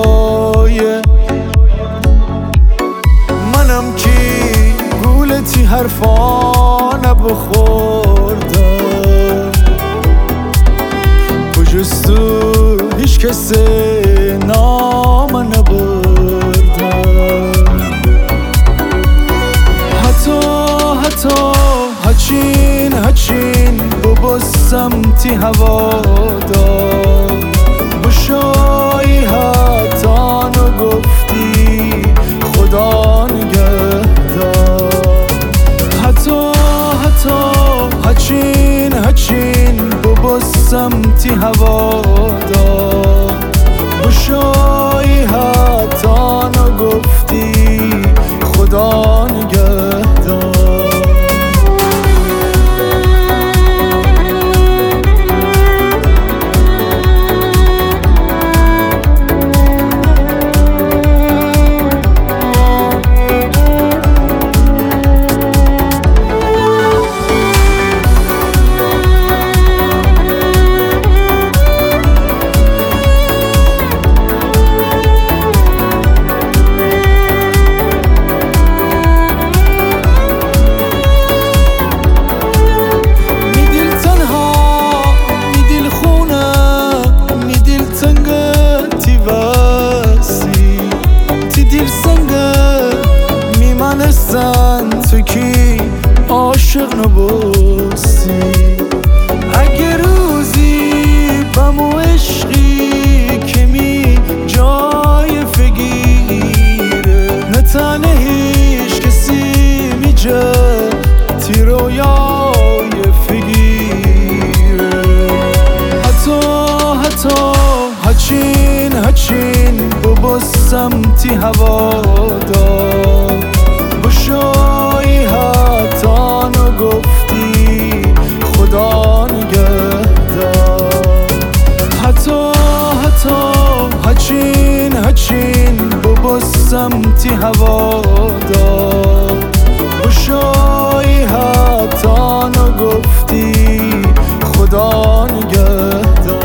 خدایه. منم کی گولتی حرفا نبخوردم بجستو هیچ کسی نام نبردم. حتی هچین بابا سمتی هوا دار بشایی حتی نگفتی خدا نگهدار. حتی هچین بابا سمتی هوا دار بشایی حتی نگفتی خدا نگهدار. تو کی عاشق نباستی اگه روزی بمو عشقی که می جای فگیره نتنه هیچ کسی می جا تی رویای فگیره. حتی هچین بابا سمتی هوا دار بشایی حتی نگفتی خدا نگهدار. حتی هچین بابا سمتی هوا دار بشایی حتی نگفتی خدا نگهدار.